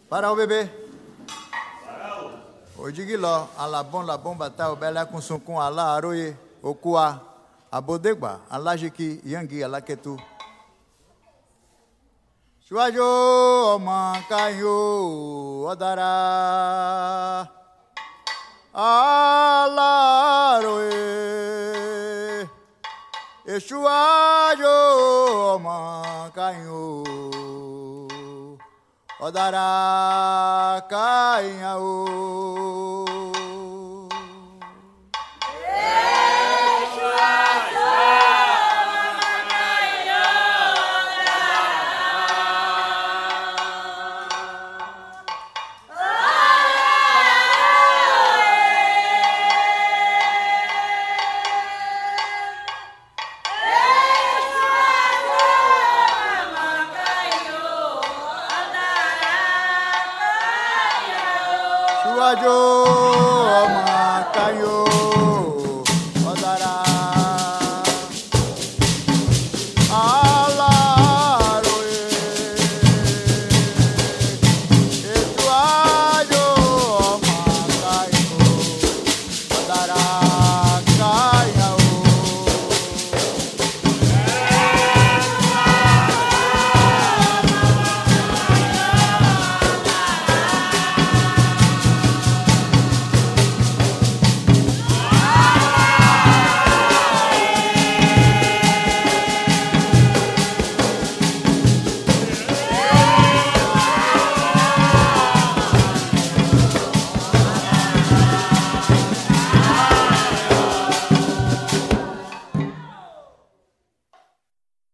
Para o bebê. Ojigi lọ alabọn bata obela kunsunkun ala aroye okua abodegba alajiki yangi alaketu. Síwájú ọmọ kayo ọ̀dàrà aláròye. Síwájú ọmọ kayo ọ̀dàrà káyàn o. Síwájú ọmọ kayo.